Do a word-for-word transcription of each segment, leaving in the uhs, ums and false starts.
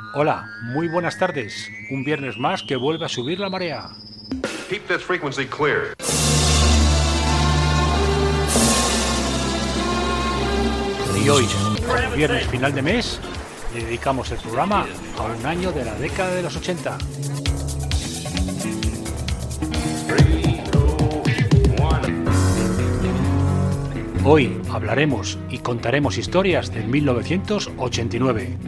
Hola, muy buenas tardes. Un viernes más que vuelve a subir la marea. Keep this frequency clear. Y hoy, viernes final de mes, le dedicamos el programa a un año de la década de los ochenta. Hoy hablaremos y contaremos historias de mil novecientos ochenta y nueve.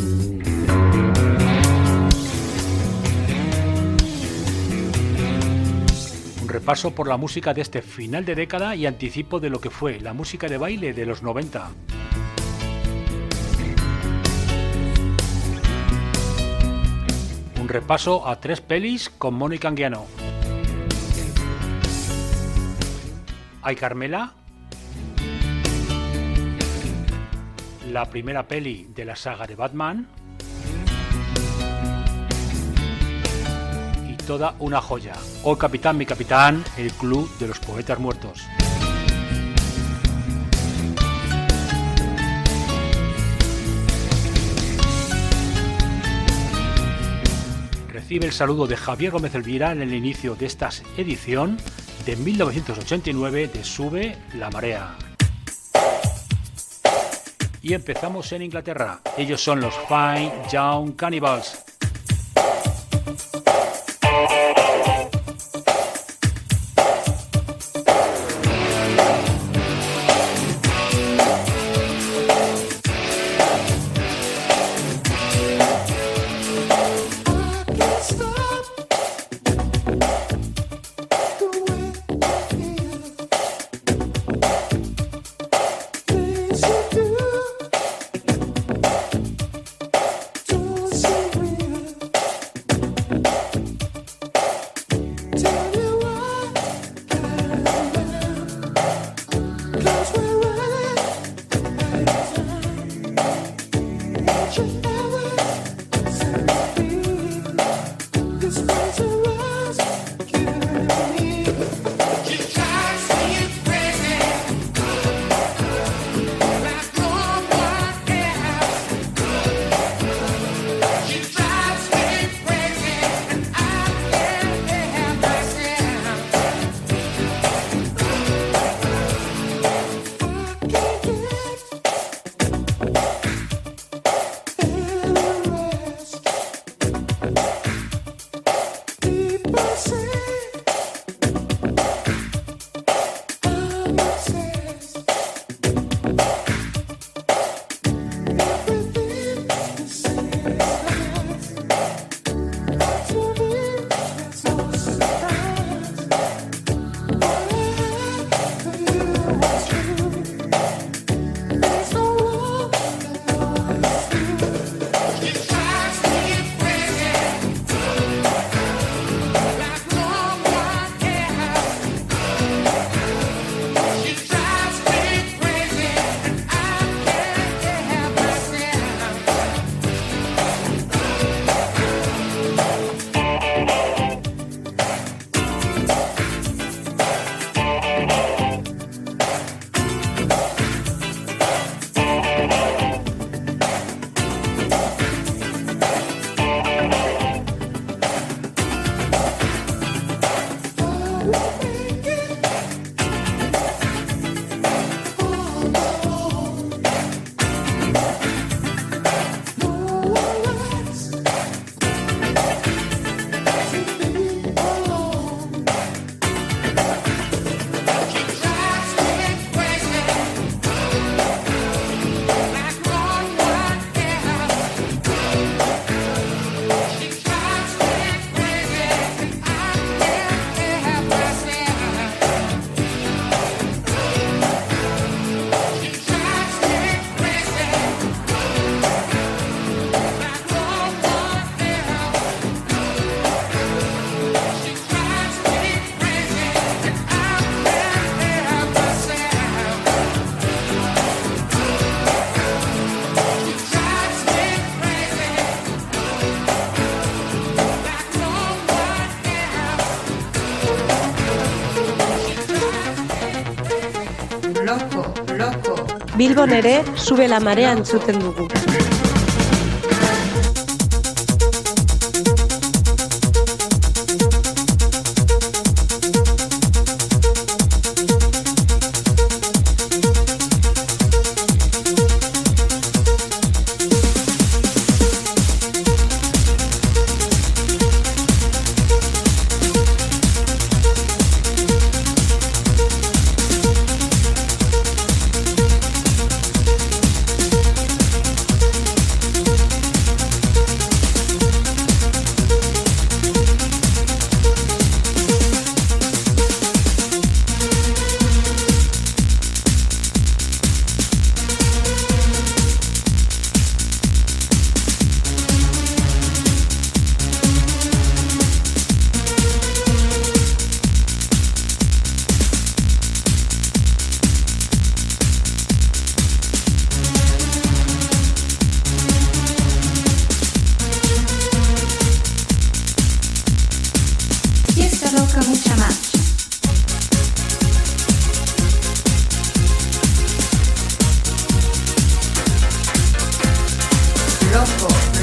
Un repaso por la música de este final de década y anticipo de lo que fue la música de baile de los noventa. Un repaso a tres pelis con Mónica Anguiano. Ay Carmela, la primera peli de la saga de Batman y toda una joya, Oh Capitán, mi Capitán, el Club de los Poetas Muertos. Recibe el saludo de Javier Gómez Elvira en el inicio de esta edición de mil novecientos ochenta y nueve de Sube la Marea. Y empezamos en Inglaterra. Ellos son los Fine Young Cannibals. Bilbon ere Sube la Marea entzuten dugu.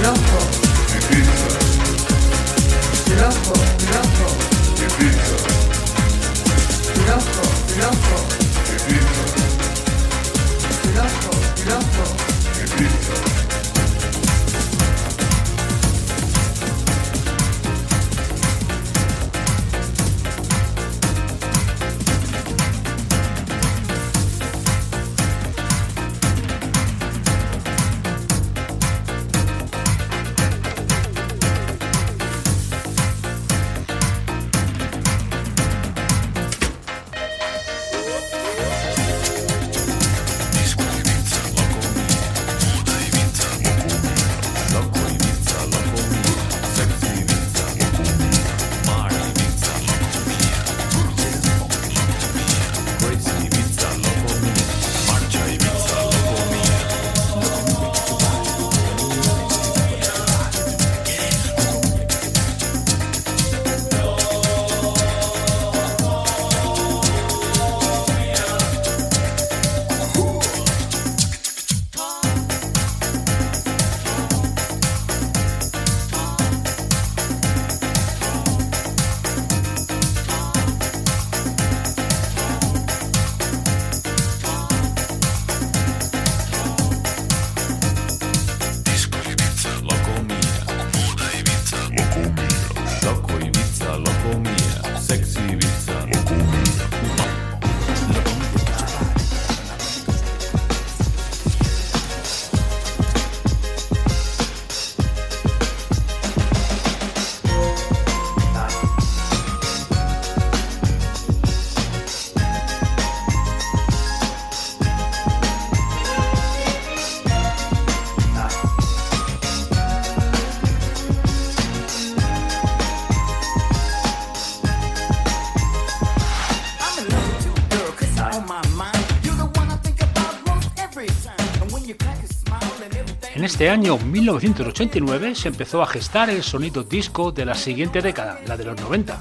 En este año mil novecientos ochenta y nueve se empezó a gestar el sonido disco de la siguiente década, la de los noventa.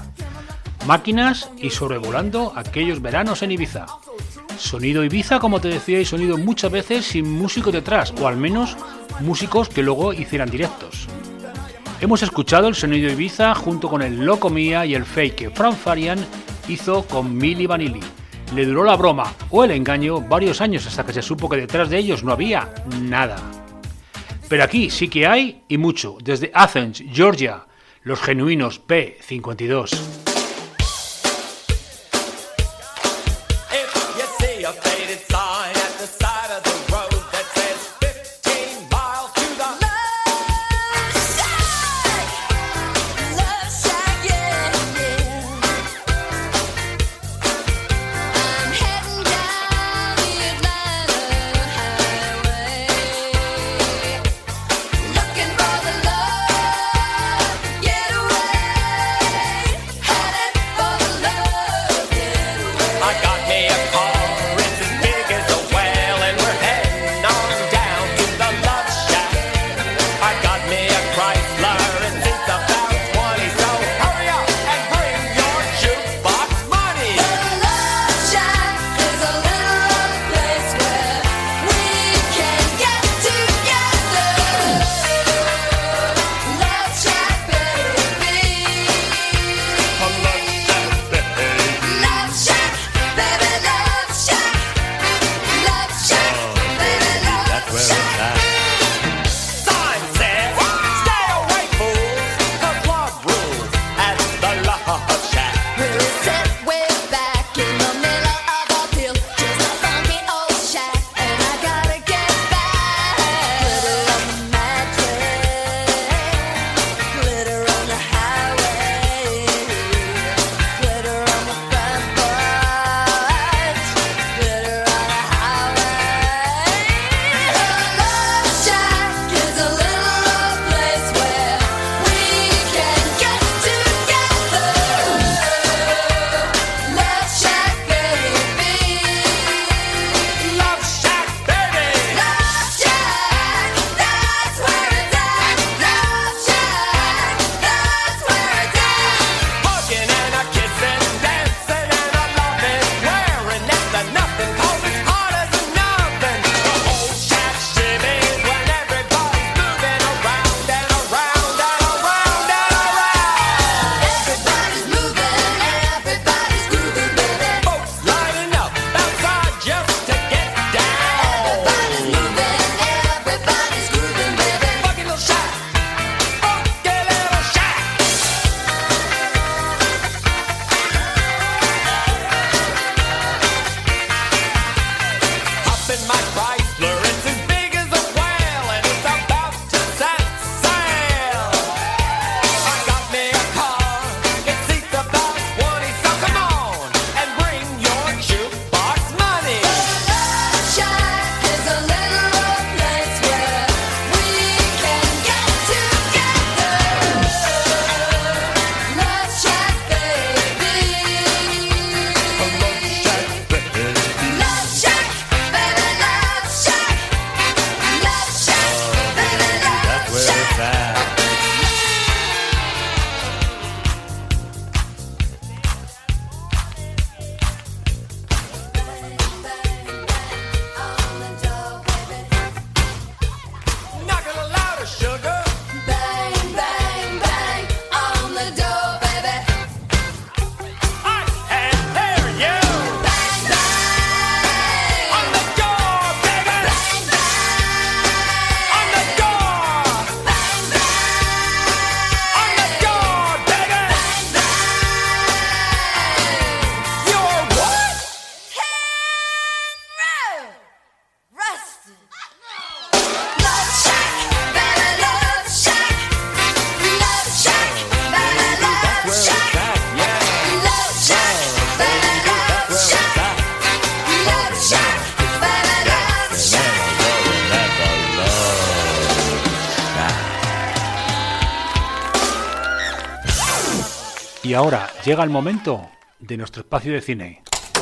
Máquinas y sobrevolando aquellos veranos en Ibiza. Sonido Ibiza, como te decía, y sonido muchas veces sin músicos detrás, o al menos músicos que luego hicieran directos. Hemos escuchado el sonido Ibiza junto con el Loco Mía y el fake que Frank Farian hizo con Milli Vanilli. Le duró la broma o el engaño varios años hasta que se supo que detrás de ellos no había nada. Pero aquí sí que hay, y mucho, desde Athens, Georgia, los genuinos P cincuenta y dos. Looking for the love, get away. Y ahora llega el momento de nuestro espacio de cine.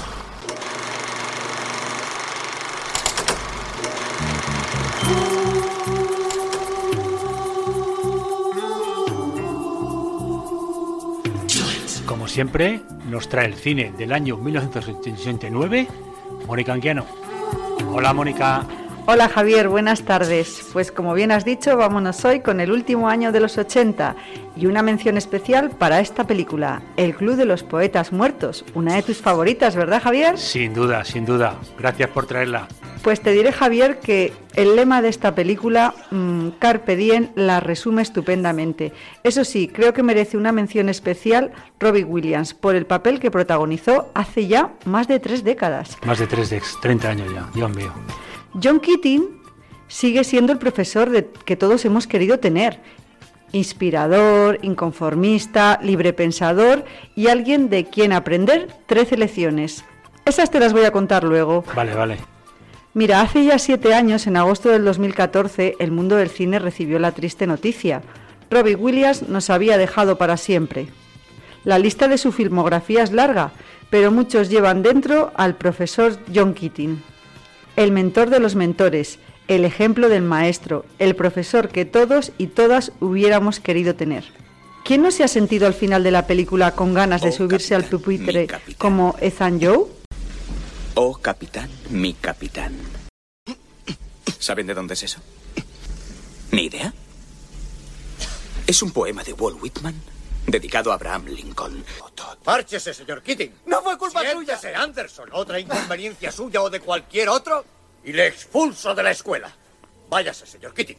Como siempre, nos trae el cine del año mil novecientos ochenta y nueve, Mónica Anguiano. Hola, Mónica. Hola, Javier, buenas tardes. Pues como bien has dicho, vámonos hoy con el último año de los ochenta y una mención especial para esta película, El Club de los Poetas Muertos, una de tus favoritas, ¿verdad, Javier? Sin duda, sin duda. Gracias por traerla. Pues te diré, Javier, que el lema de esta película, mmm, Carpe Diem, la resume estupendamente. Eso sí, creo que merece una mención especial Robin Williams por el papel que protagonizó hace ya más de tres décadas. Más de tres, de treinta años ya, Dios mío. John Keating sigue siendo el profesor de, que todos hemos querido tener. Inspirador, inconformista, librepensador y alguien de quien aprender trece lecciones. Esas te las voy a contar luego. Vale, vale. Mira, hace ya siete años, en agosto del dos mil catorce, el mundo del cine recibió la triste noticia. Robin Williams nos había dejado para siempre. La lista de su filmografía es larga, pero muchos llevan dentro al profesor John Keating. El mentor de los mentores, el ejemplo del maestro, el profesor que todos y todas hubiéramos querido tener. ¿Quién no se ha sentido al final de la película con ganas de oh, subirse capitán, al pupitre capitán. como Ethan Joe? Oh, capitán, mi capitán. ¿Saben de dónde es eso? ¿Ni idea? Es un poema de Walt Whitman dedicado a Abraham Lincoln. Márchese, señor Keating. No fue culpa Siéntese, suya. Anderson. ¿Otra inconveniencia suya o de cualquier otro? Y le expulso de la escuela. Váyase, señor Keating.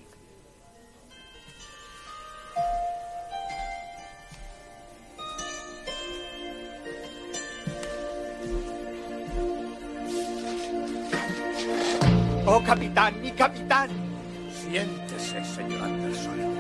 Oh, capitán, mi capitán. Siéntese, señor Anderson.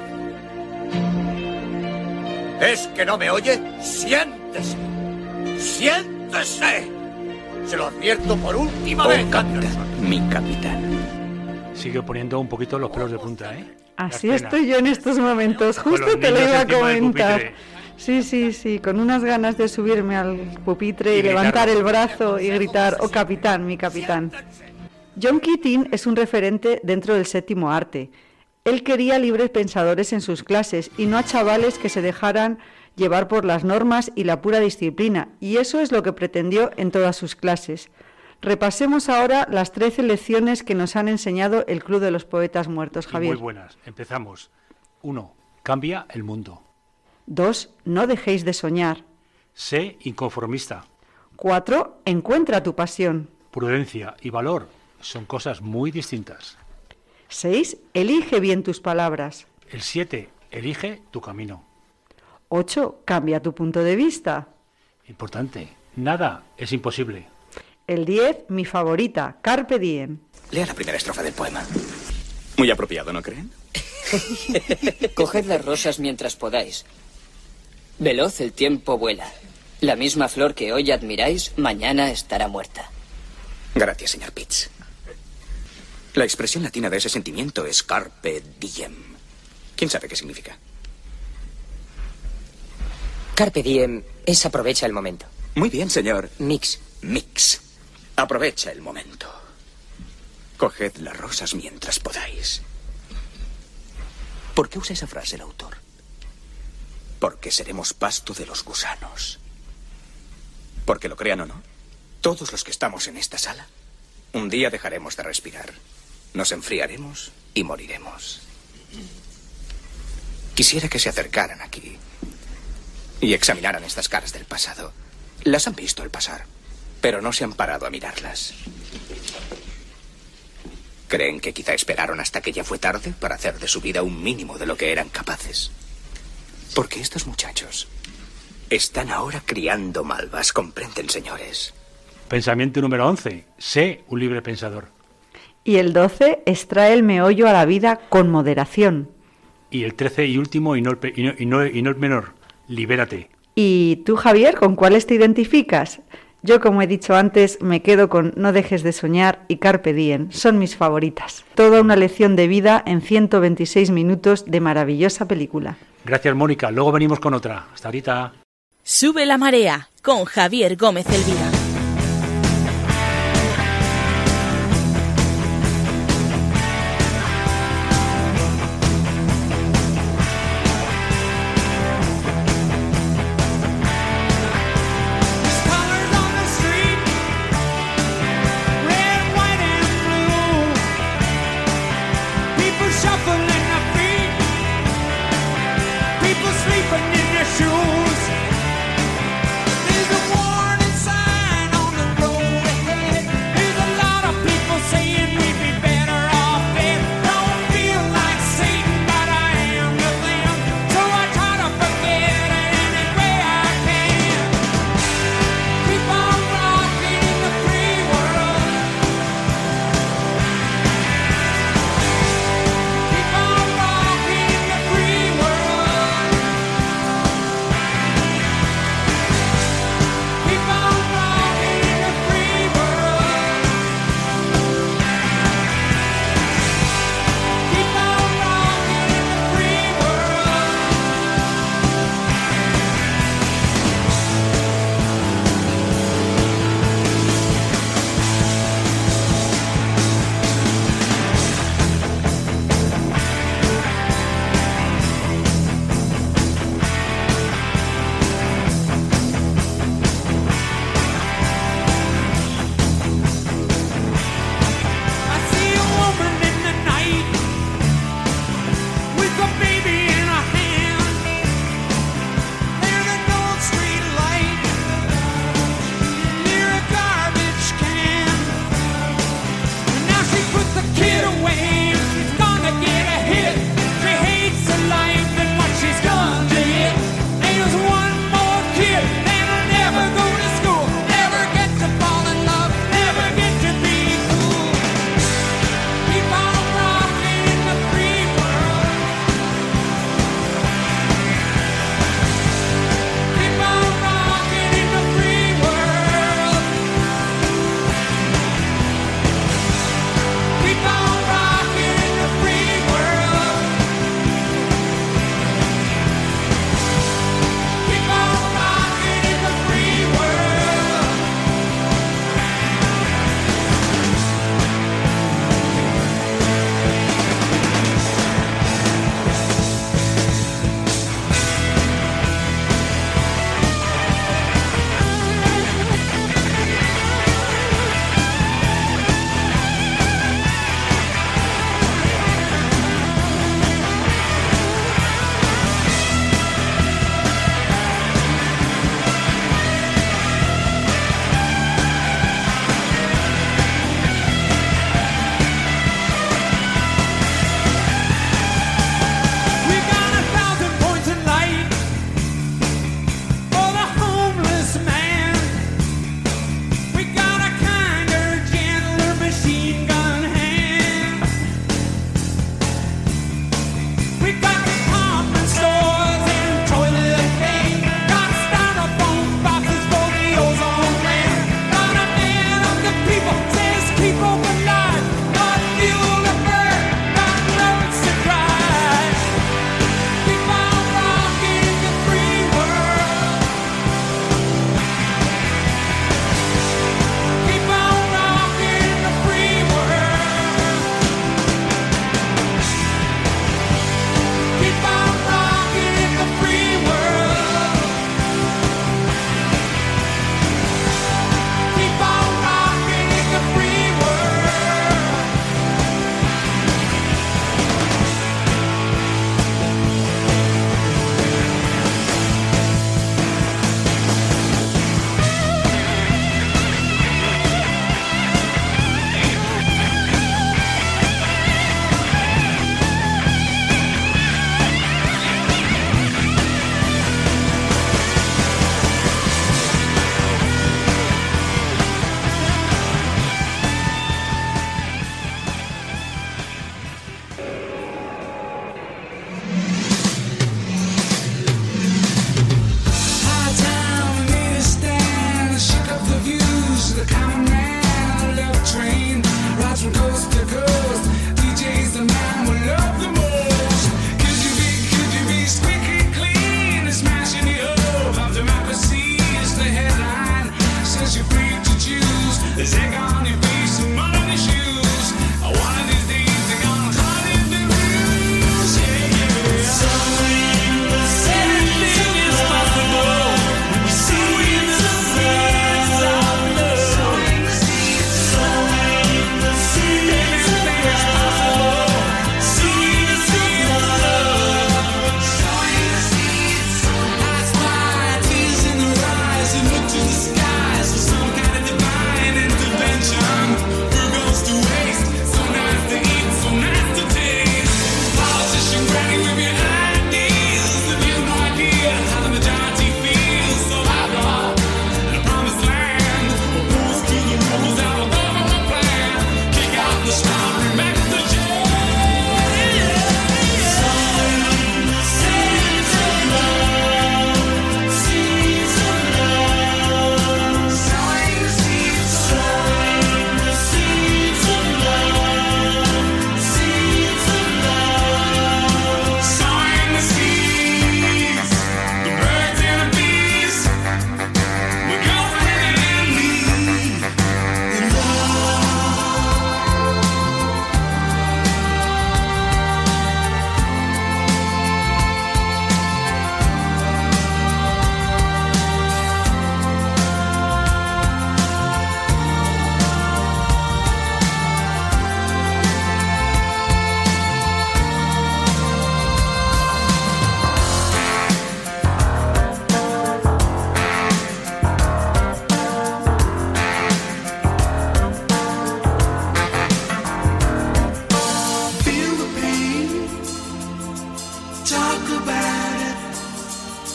¿Es que no me oye? ¡Siéntese! ¡Siéntese! Se lo advierto por última Oh, vez, capitán, Anderson. mi capitán. Sigue poniendo un poquito los pelos de punta, ¿eh? Así Das pena. estoy yo en estos momentos, Con justo los te lo niños iba a encima del comentar. pupitre. Sí, sí, sí, con unas ganas de subirme al pupitre y, Y levantar gritarlo. el brazo y gritar, oh capitán, mi capitán. John Keating es un referente dentro del séptimo arte. Él quería libres pensadores en sus clases y no a chavales que se dejaran llevar por las normas y la pura disciplina, y eso es lo que pretendió en todas sus clases. Repasemos ahora las trece lecciones que nos han enseñado el Club de los Poetas Muertos, Y Javier. muy buenas. Empezamos. Uno. Cambia el mundo. Dos. No dejéis de soñar. Sé inconformista. Cuatro. Encuentra tu pasión. Prudencia y valor son cosas muy distintas. Seis. Elige bien tus palabras. El siete. Elige tu camino. Ocho. Cambia tu punto de vista. Importante. Nada es imposible. El diez. Mi favorita. Carpe diem. Lea la primera estrofa del poema. Muy apropiado, ¿no creen? Coged las rosas mientras podáis. Veloz el tiempo vuela. La misma flor que hoy admiráis, mañana estará muerta. Gracias, señor Pitts. La expresión latina de ese sentimiento es carpe diem. ¿Quién sabe qué significa? Carpe diem es aprovecha el momento. Muy bien, señor. Mix. Mix. Aprovecha el momento. Coged las rosas mientras podáis. ¿Por qué usa esa frase el autor? Porque seremos pasto de los gusanos. Porque lo crean o no, todos los que estamos en esta sala, un día dejaremos de respirar. Nos enfriaremos y moriremos. Quisiera que se acercaran aquí y examinaran estas caras del pasado. Las han visto al pasar, pero no se han parado a mirarlas. ¿Creen que quizá esperaron hasta que ya fue tarde para hacer de su vida un mínimo de lo que eran capaces? Porque estos muchachos están ahora criando malvas, ¿comprenden, señores? Pensamiento número once. Sé un libre pensador. Y el doce. Extrae el meollo a la vida con moderación. Y el trece y último, y no el, pe- y no, y no- y no el menor. Libérate. ¿Y tú, Javier, con cuáles te identificas? Yo, como he dicho antes, me quedo con No dejes de soñar y Carpe diem. Son mis favoritas. Toda una lección de vida en ciento veintiséis minutos de maravillosa película. Gracias, Mónica. Luego venimos con otra. Hasta ahorita. Sube la marea con Javier Gómez Elvira. Sleeping in their shoes. There's a warning sign.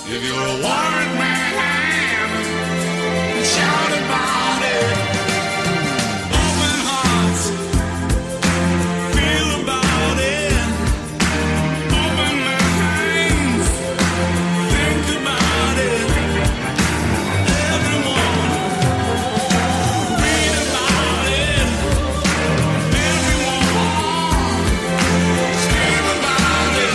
If you're a warrant man, shout about it. Open hearts, feel about it. Open minds, think about it. Everyone, read about it. Everyone, scream about it.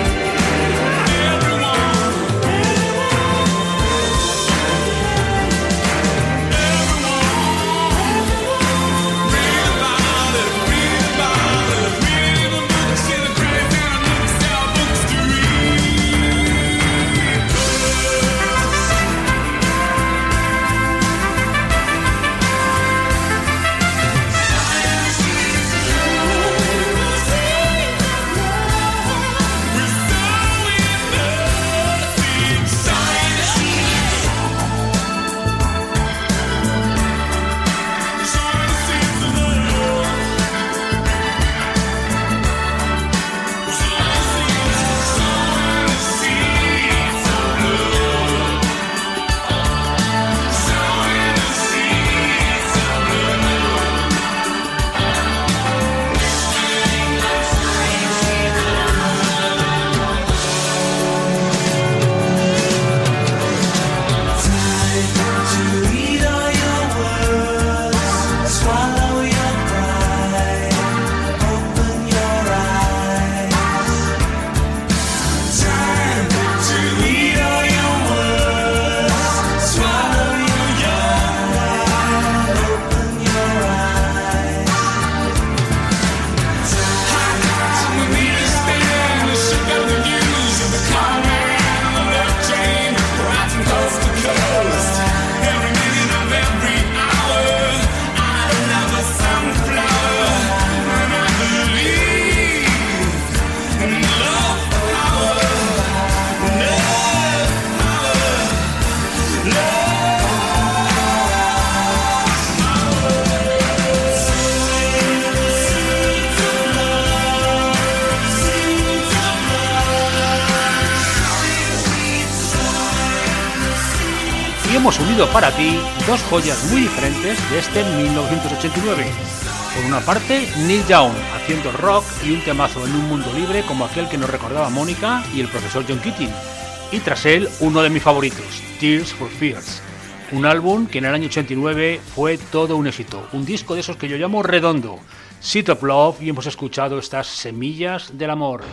Hemos unido para ti dos joyas muy diferentes de este mil novecientos ochenta y nueve. Por una parte, Neil Young haciendo rock y un temazo en un mundo libre como aquel que nos recordaba Mónica y el profesor John Keating. Y tras él, uno de mis favoritos, Tears for Fears. Un álbum que en el año ochenta y nueve fue todo un éxito. Un disco de esos que yo llamo redondo. Seed of Love, y hemos escuchado estas semillas del amor.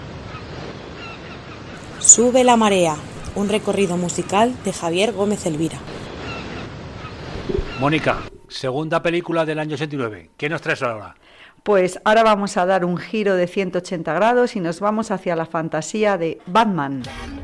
Sube la marea. Un recorrido musical de Javier Gómez Elvira. Mónica, segunda película del año ochenta y nueve. ¿Qué nos traes ahora? Pues ahora vamos a dar un giro de ciento ochenta grados y nos vamos hacia la fantasía de Batman.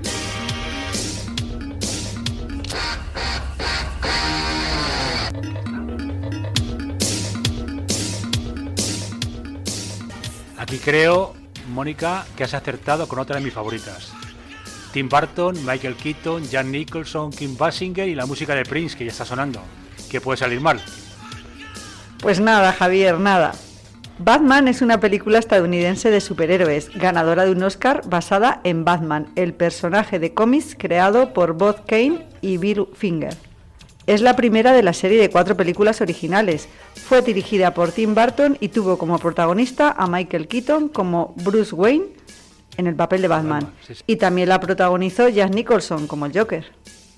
Aquí creo, Mónica, que has acertado con otra de mis favoritas. Tim Burton, Michael Keaton, Jack Nicholson, Kim Basinger y la música de Prince, que ya está sonando. ¿Qué puede salir mal? Pues nada, Javier, nada. Batman es una película estadounidense de superhéroes, ganadora de un Oscar basada en Batman, el personaje de cómics creado por Bob Kane y Bill Finger. Es la primera de la serie de cuatro películas originales. Fue dirigida por Tim Burton y tuvo como protagonista a Michael Keaton como Bruce Wayne en el papel de Batman. Batman sí, sí. Y también la protagonizó Jack Nicholson como el Joker.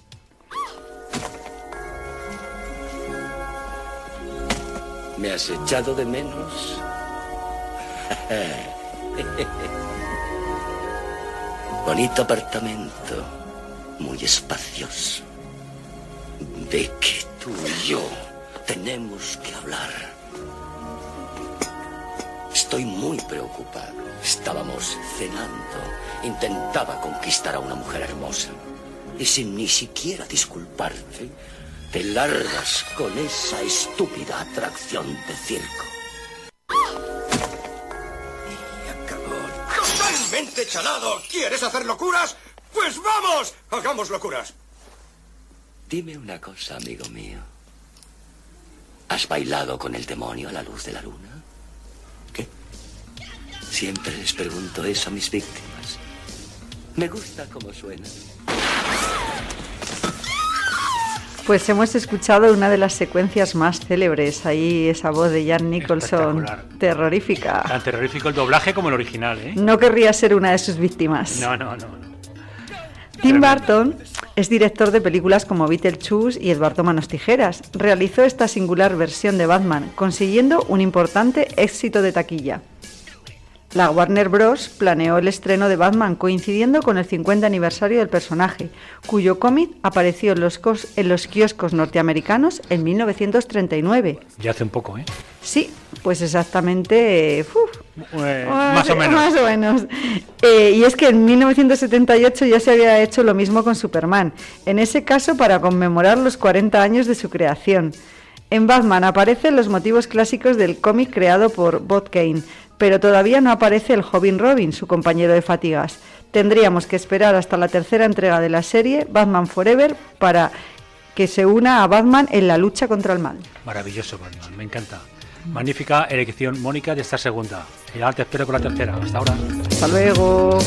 ¿Me has echado de menos? Bonito apartamento, muy espacioso. De que tú y yo tenemos que hablar. Estoy muy preocupado. Estábamos cenando. Intentaba conquistar a una mujer hermosa. Y sin ni siquiera disculparte, te largas con esa estúpida atracción de circo. Y acabó. ¡Totalmente chalado! ¿Quieres hacer locuras? ¡Pues vamos! ¡Hagamos locuras! Dime una cosa, amigo mío. ¿Has bailado con el demonio a la luz de la luna? ¿Qué? Siempre les pregunto eso a mis víctimas. Me gusta cómo suena. Pues hemos escuchado una de las secuencias más célebres, ahí esa voz de Jack Nicholson, terrorífica. Tan terrorífico el doblaje como el original, ¿eh? No querría ser una de sus víctimas. No, no, no. no. Tim Burton es director de películas como Beetlejuice y Edward Manos Tijeras. Realizó esta singular versión de Batman, consiguiendo un importante éxito de taquilla. La Warner Bros. Planeó el estreno de Batman coincidiendo con el cincuenta aniversario del personaje, cuyo cómic apareció en los, cos- en los kioscos norteamericanos en mil novecientos treinta y nueve. Ya hace un poco, ¿eh? Sí, pues exactamente... Uf, eh, más o menos. Más o menos. Eh, y es que en mil novecientos setenta y ocho ya se había hecho lo mismo con Superman, en ese caso para conmemorar los cuarenta años de su creación. En Batman aparecen los motivos clásicos del cómic creado por Bob Kane, pero todavía no aparece el joven Robin, su compañero de fatigas. Tendríamos que esperar hasta la tercera entrega de la serie, Batman Forever, para que se una a Batman en la lucha contra el mal. Maravilloso Batman, me encanta. Magnífica elección, Mónica, de esta segunda. Y ahora te espero con la tercera. Hasta ahora. Hasta luego.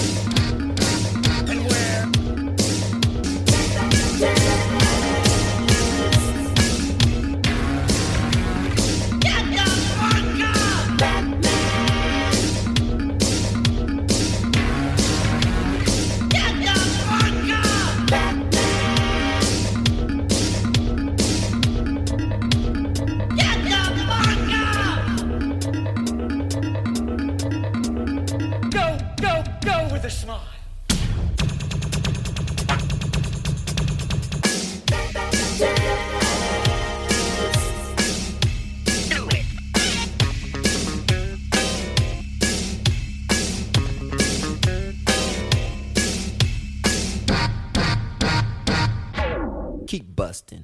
Keep busting.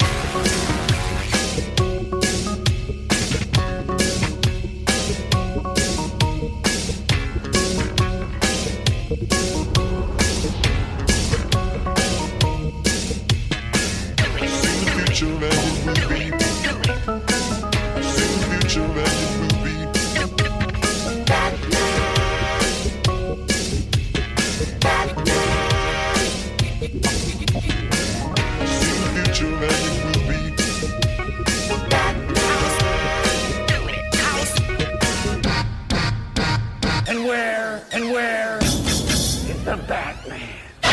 And where, and where is the Batman?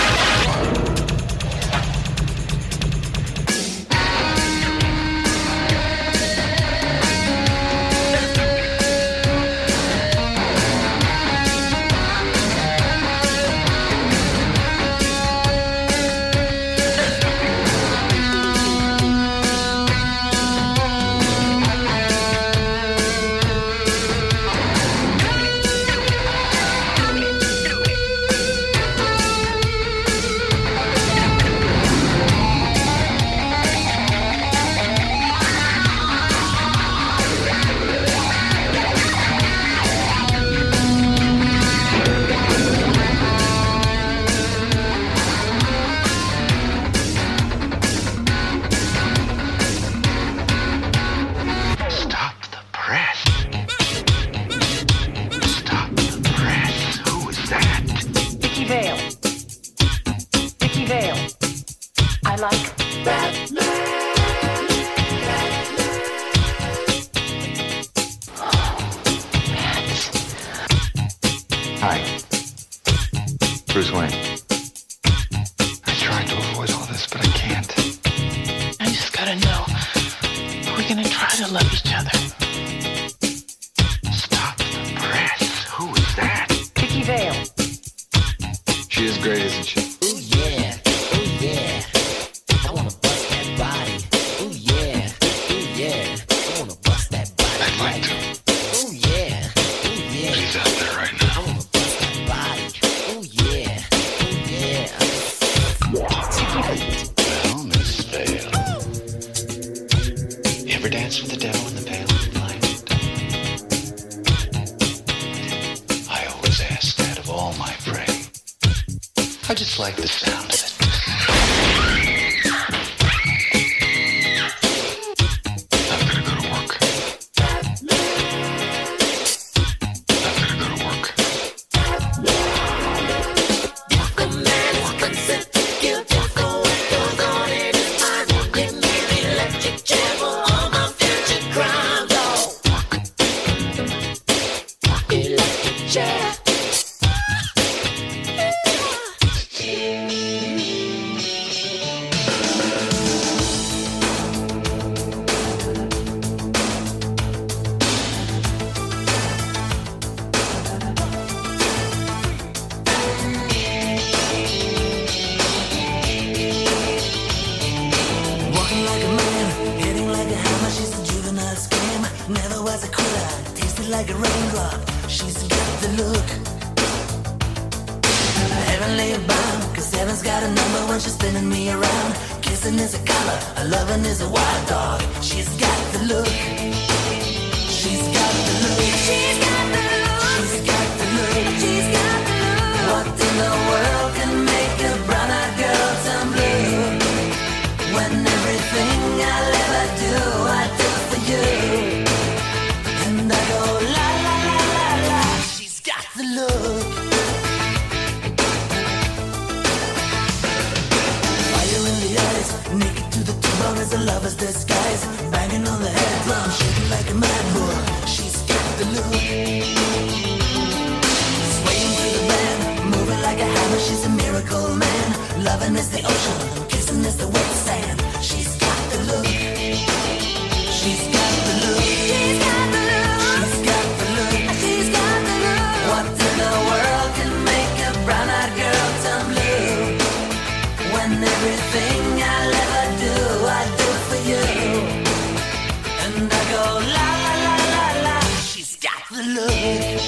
Hi. Bruce Wayne. I tried to avoid all this, but I can't. I just gotta know, are we gonna try to love each other? Stop the press. Who is that? Vicky Vale. She is great, isn't she? Ooh yeah, ooh yeah. I wanna bust that body. Ooh yeah, ooh yeah. I wanna bust that body. I'd like to. Ooh yeah, ooh yeah. She's out there right now. I wanna bust that body. Ooh yeah, ooh yeah. Well, Miss Vale. You ever dance with the devil in the pale moonlight? I always ask that of all my prey. I just like the sound of it. I've got to go to work. I've got to go to work. Work, work, work. when she's spinning me around. Kissing is a color, a loving is a wild dog. She's got the look. She's got the look. She's got the look. She's got the look. She's got the look. What in the world can make a brown-eyed girl turn blue? When everything I'll ever do, I do for you. And I go la la la la la. She's got the look. Fire in the eyes, naked to the bone as a lover's disguise. Banging on the head drum, shaking like a mad bull. She's got the look. Swaying through the band, moving like a hammer. She's a miracle man. Loving is the ocean, kissing is the wet sand. She's got the look. She's got the look. She's got the look. She's got the look. She's got the look. What in the world can make a brown-eyed girl turn blue? When everything I'll ever do, I do for you. And I go la la la la la. She's got the look.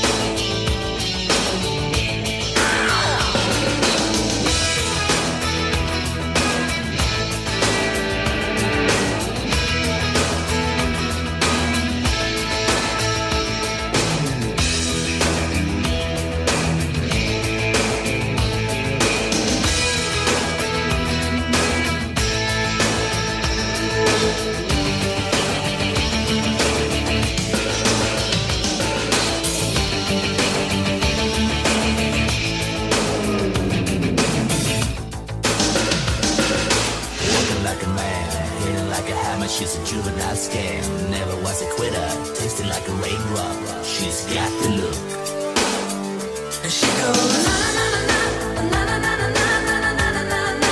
She's a juvenile scam, never was a quitter, tasted like a raindrop. She's got the look. And she goes na na na na na na na na na na na na na na.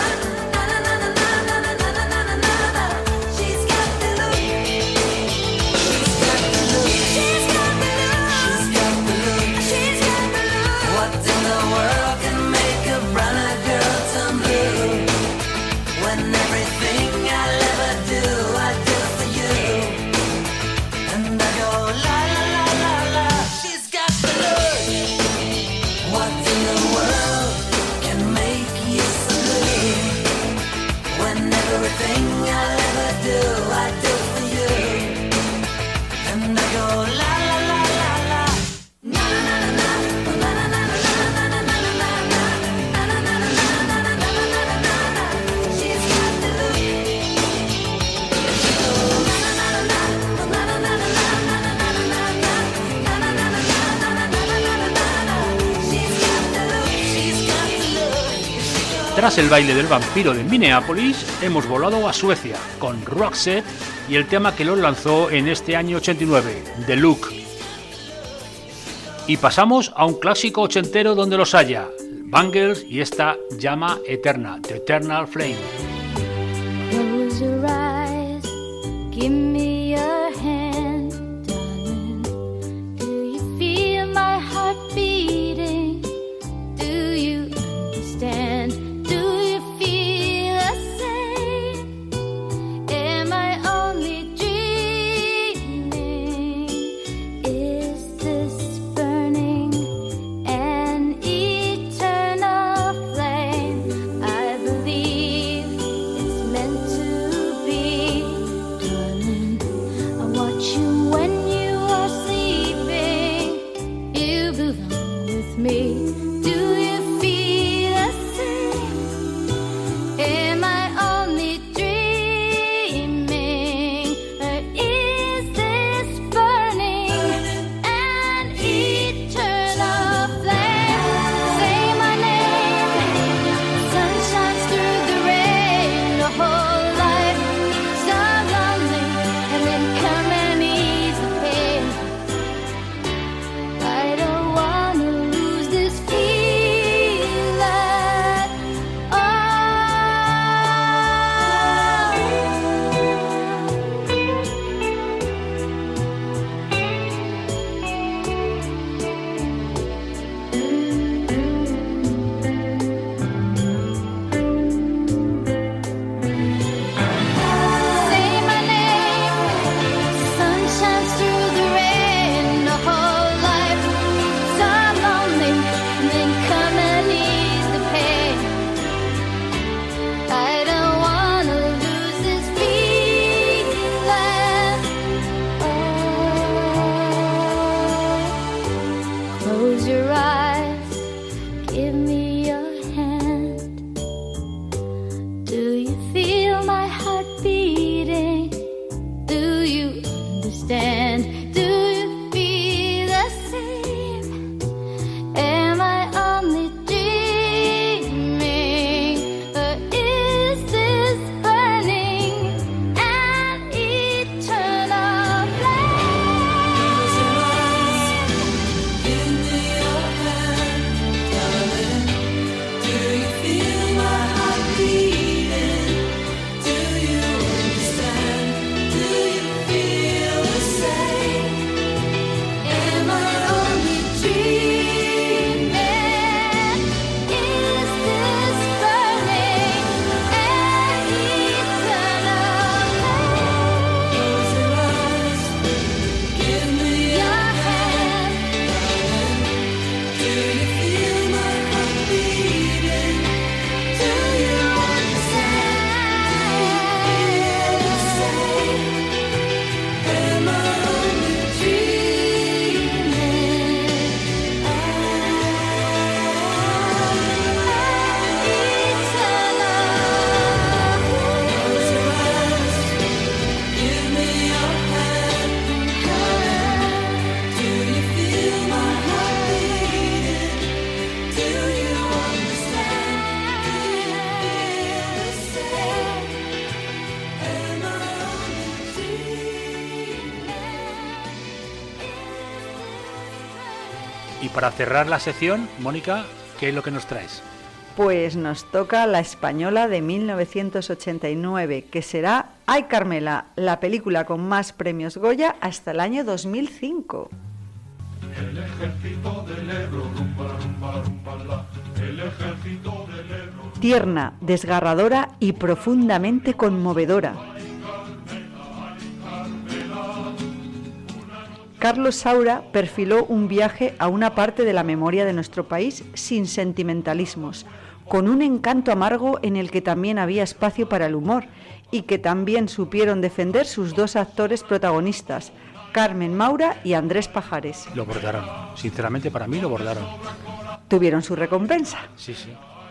She's got the look. She's got the look. She's got the look. She's got the look. She's got the look. What in the world can make a brown-eyed girl turn blue? When everything I'll ever do, I do for you. And I go la la la la la. She's got the look. What in the world can make you so blue? When everything I'll ever do, I do for you. And I go la la la la la. Na na na na na na na na na na na na na. Na na na na na na na na na na. She's got the look. She goes na na na na na na na na na na na na na. Na na na na na na na na na na. She's got the look. She's got the look. Tras el baile del vampiro de Minneapolis, hemos volado a Suecia con Roxette y el tema que los lanzó en este año ochenta y nueve, The Look. Y pasamos a un clásico ochentero donde los haya, Bangles y esta llama eterna, The Eternal Flame. Close your eyes, give me your hand, darling. Do you feel my heart beating? Do you understand? Do you feel the same? Am I only dreaming? Is this burning an eternal flame? I believe it's meant to be, darling. para cerrar la sección, Mónica, ¿qué es lo que nos traes? Pues nos toca la española de mil novecientos ochenta y nueve, que será Ay Carmela, la película con más premios Goya hasta el año dos mil cinco. El ejército del Ebro, rumba, rumba, rumba, la. El ejército del Ebro. Tierna, desgarradora y profundamente conmovedora. Carlos Saura perfiló un viaje a una parte de la memoria de nuestro país sin sentimentalismos, con un encanto amargo en el que también había espacio para el humor y que también supieron defender sus dos actores protagonistas, Carmen Maura y Andrés Pajares. Lo bordaron, sinceramente para mí lo bordaron. Tuvieron su recompensa. Sí, sí.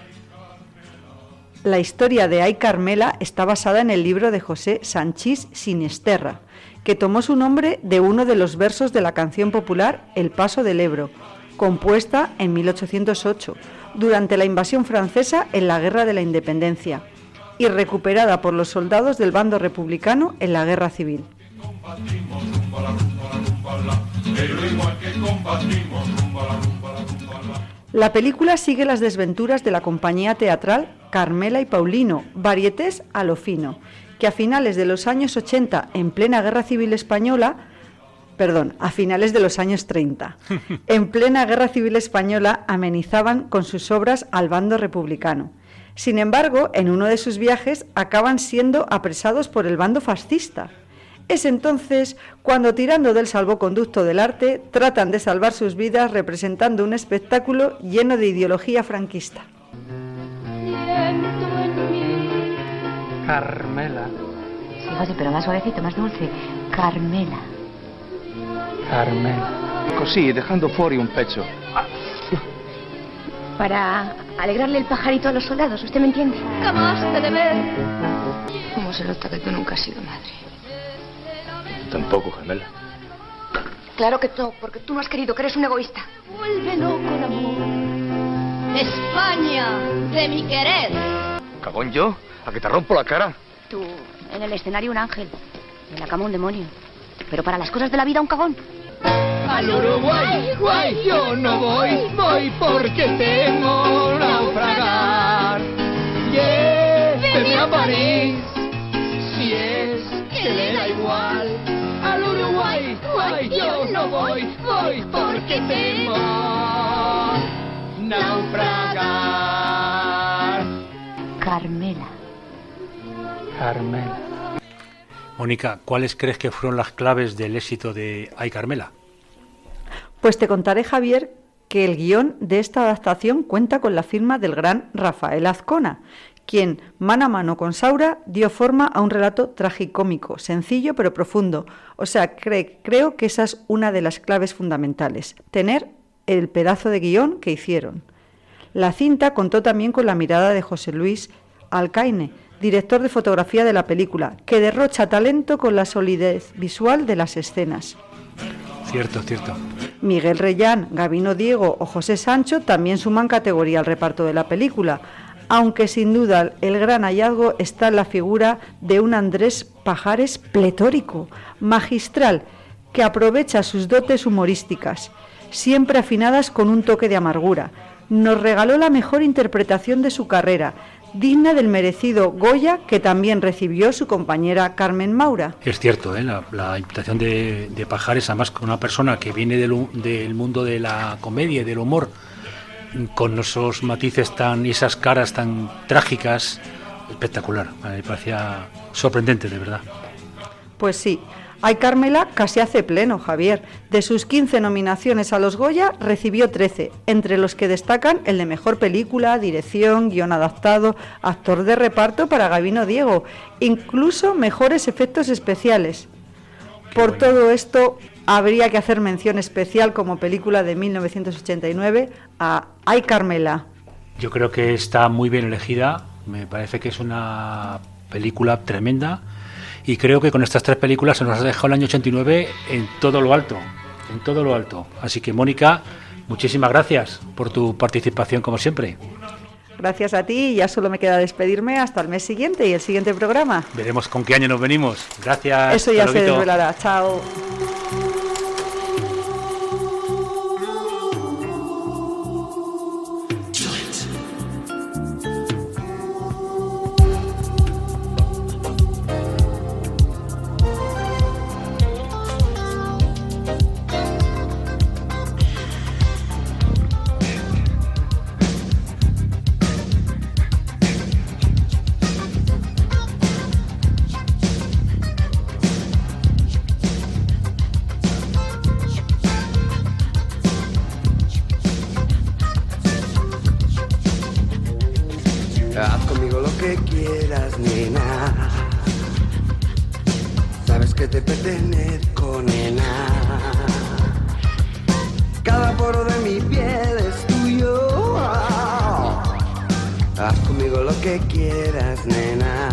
La historia de Ay Carmela está basada en el libro de José Sanchís Sinisterra, que tomó su nombre de uno de los versos de la canción popular El Paso del Ebro, compuesta en mil ochocientos ocho, durante la invasión francesa en la Guerra de la Independencia, y recuperada por los soldados del bando republicano en la Guerra Civil. La película sigue las desventuras de la compañía teatral Carmela y Paulino, varietés a lo fino, que a finales de los años ochenta, en plena Guerra Civil Española, perdón, a finales de los años treinta, en plena Guerra Civil Española amenizaban con sus obras al bando republicano. Sin embargo, en uno de sus viajes acaban siendo apresados por el bando fascista. Es entonces cuando, tirando del salvoconducto del arte, tratan de salvar sus vidas representando un espectáculo lleno de ideología franquista. Carmela. Sí, José, pero más suavecito, más dulce. Carmela. Carmela. Così, dejando fuori un pecho. Para alegrarle el pajarito a los soldados, ¿usted me entiende? Acabaste de ver. ¿Cómo se nota que tú nunca has sido madre? Tampoco, gemela. Claro que no, porque tú no has querido, que eres un egoísta. Vuélvelo con amor. España, de mi querer. ¿Cagón yo? ¿A que te rompo la cara? Tú, en el escenario un ángel, en la cama un demonio. Pero para las cosas de la vida un cagón. Al Uruguay, guay, yo no voy, voy porque temo naufragar. Lléveme a París, si es que le da igual. Al Uruguay, guay, yo no voy, voy porque temo naufragar. Carmela. Carmela. Mónica, ¿cuáles crees que fueron las claves del éxito de Ay Carmela? Pues te contaré, Javier, que el guión de esta adaptación cuenta con la firma del gran Rafael Azcona, quien, mano a mano con Saura, dio forma a un relato tragicómico, sencillo pero profundo. O sea, cre- creo que esa es una de las claves fundamentales, tener el pedazo de guión que hicieron. La cinta contó también con la mirada de José Luis Alcaine, director de fotografía de la película, que derrocha talento con la solidez visual de las escenas. Cierto, cierto. Miguel Reyán, Gabino Diego o José Sancho también suman categoría al reparto de la película, aunque sin duda el gran hallazgo está en la figura de un Andrés Pajares pletórico, magistral, que aprovecha sus dotes humorísticas, siempre afinadas con un toque de amargura. Nos regaló la mejor interpretación de su carrera, digna del merecido Goya que también recibió su compañera Carmen Maura. Es cierto, ¿eh? la, la interpretación de, de Pajares, además con una persona que viene del, del mundo de la comedia y del humor, con esos matices tan y esas caras tan trágicas, espectacular. Me parecía sorprendente, de verdad. Pues sí. Ay Carmela casi hace pleno, Javier. De sus quince nominaciones a los Goya, recibió trece, entre los que destacan el de Mejor Película, Dirección, Guión Adaptado, Actor de Reparto para Gabino Diego, incluso Mejores Efectos Especiales. Por bueno. Todo esto, habría que hacer mención especial como película de mil novecientos ochenta y nueve a Ay Carmela. Yo creo que está muy bien elegida, me parece que es una película tremenda. Y creo que con estas tres películas se nos ha dejado el año ochenta y nueve en todo lo alto, en todo lo alto. Así que, Mónica, muchísimas gracias por tu participación, como siempre. Gracias a ti, y ya solo me queda despedirme hasta el mes siguiente y el siguiente programa. Veremos con qué año nos venimos. Gracias. Eso ya se desvelará. Chao. que quieras, nena. Sabes que te pertenezco, nena. Cada poro de mi piel es tuyo. Haz conmigo lo que quieras, nena.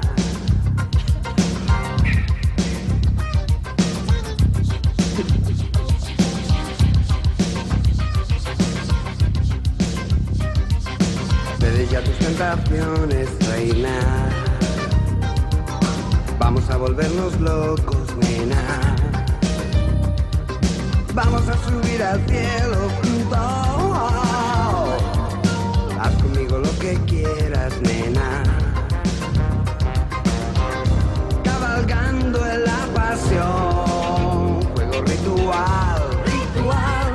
Cede ya tus tentaciones, reina. Vamos a volvernos locos, nena. Vamos a subir al cielo juntos. Haz conmigo lo que quieras, nena. Cabalgando en la pasión. Juego ritual, ritual,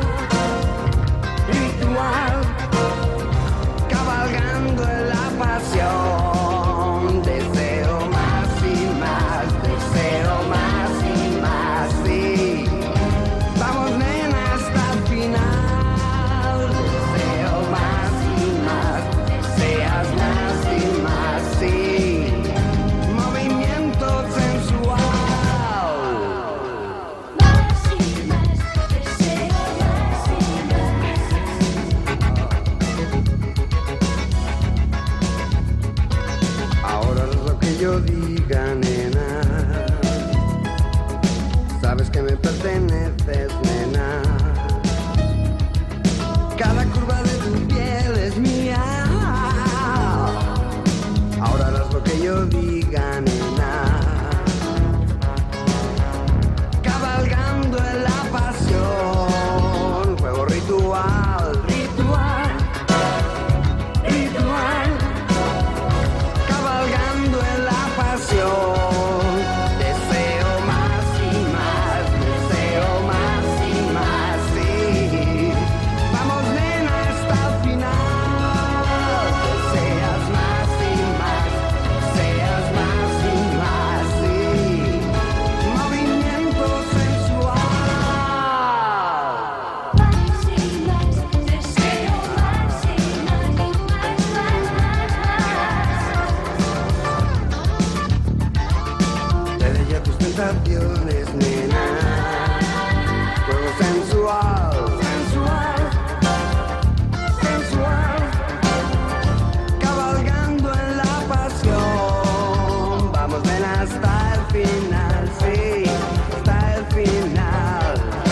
ritual. Cabalgando en la pasión. Deseo más y más, deseo más y más, sí. Vamos, nena, hasta el final. Deseo más y más, deseas más y más, sí. Movimiento sensual. Más y más, deseo más y más. Ahora es lo que yo diga, nena. Sabes que me perteneces, nena. Cada curva de tu piel es mía. Ahora harás lo que yo diga, nena. Cabalgando en la pasión. Juego ritual, ritual, ritual. Cabalgando en la pasión. Deseo más y más, deseo más y más, sí. Vamos, nena, hasta el final. Deseas más y más, deseas más y más, sí. Movimiento sensual. Más y más, deseo más y más, más, más. Cede ya tus tentaciones, nena. Juego sensual, sensual, sensual. Cabalgando en la pasión. Vamos, ven hasta el final, sí, hasta el final.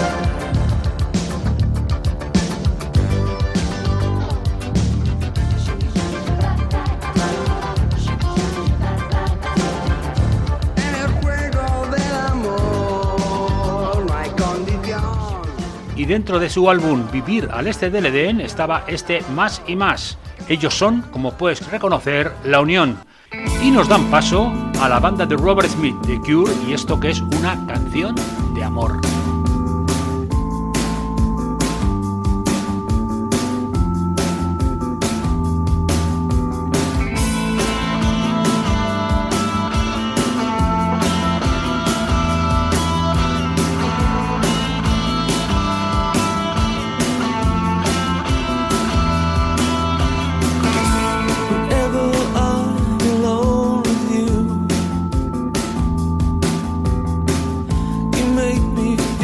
En el juego del amor no hay condición. Y dentro de su álbum Vivir al este del Edén estaba este Más y Más. Ellos son, como puedes reconocer, La Unión. Y nos dan paso a la banda de Robert Smith, The Cure, y esto que es una canción de amor. Whenever I'm alone with you, you make me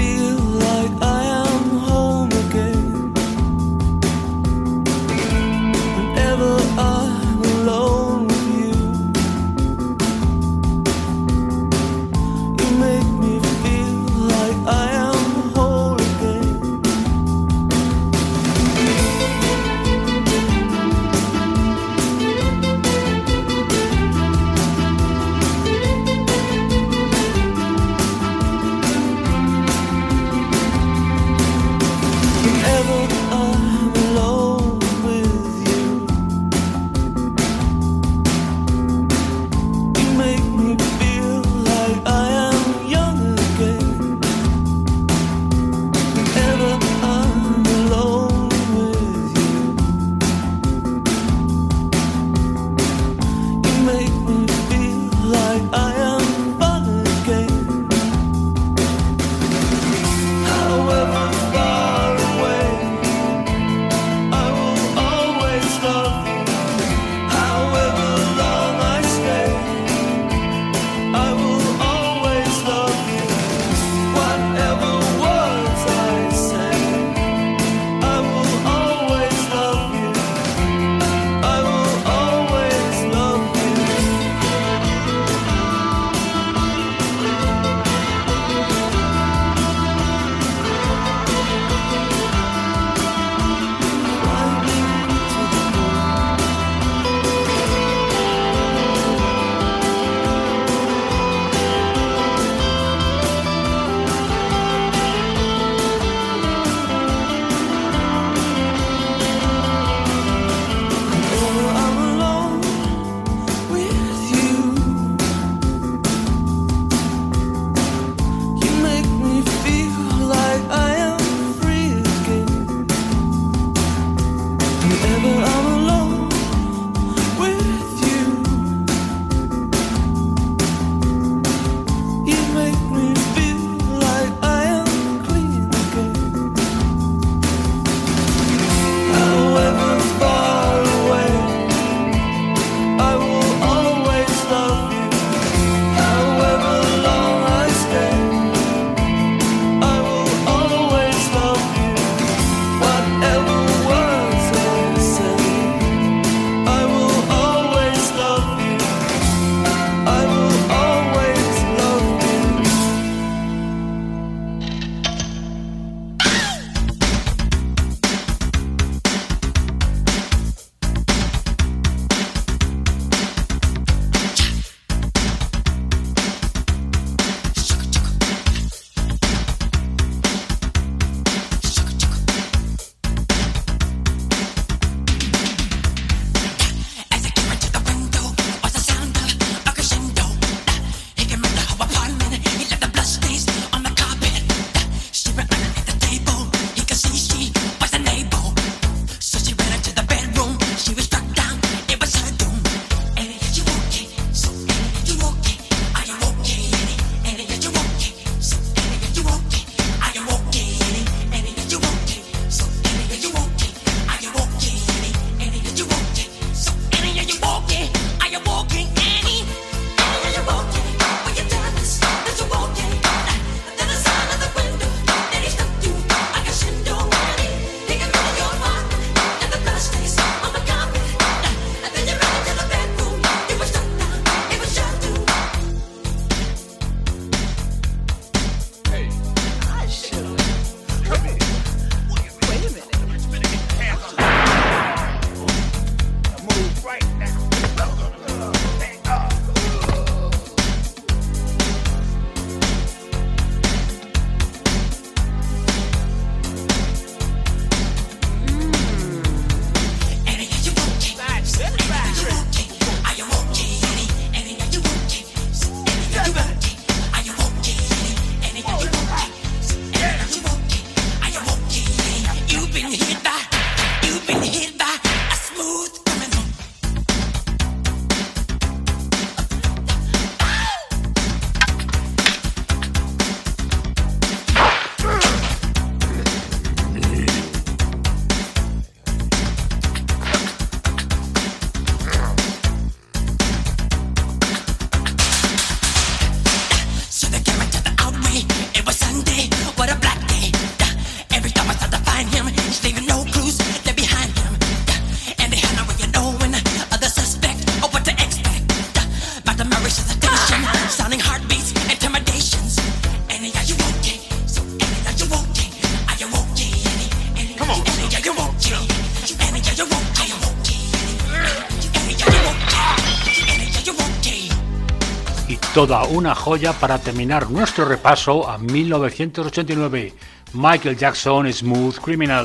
Toda una joya para terminar nuestro repaso a mil novecientos ochenta y nueve. Michael Jackson, Smooth Criminal.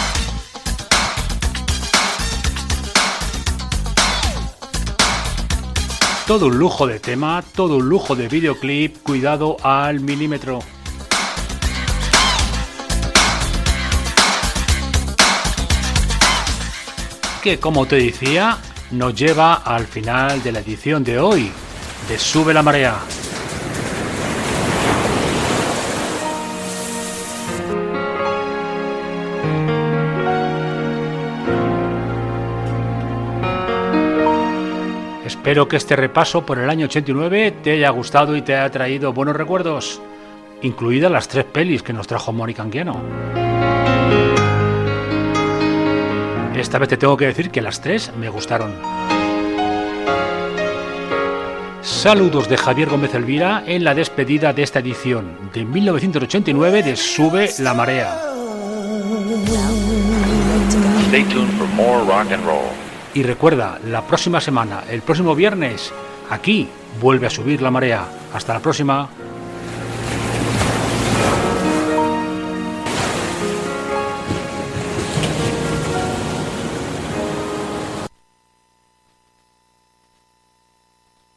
Todo un lujo de tema, todo un lujo de videoclip, cuidado al milímetro. Que, como te decía, nos lleva al final de la edición de hoy de Sube la Marea. Espero que este repaso por el año ochenta y nueve te haya gustado y te haya traído buenos recuerdos, incluidas las tres pelis que nos trajo Mónica Anguiano. Esta vez te tengo que decir que las tres me gustaron. Saludos de Javier Gómez Elvira en la despedida de esta edición de mil novecientos ochenta y nueve de Sube la Marea. Stay tuned for more rock and roll. Y recuerda, la próxima semana, el próximo viernes, aquí vuelve a subir la marea. Hasta la próxima.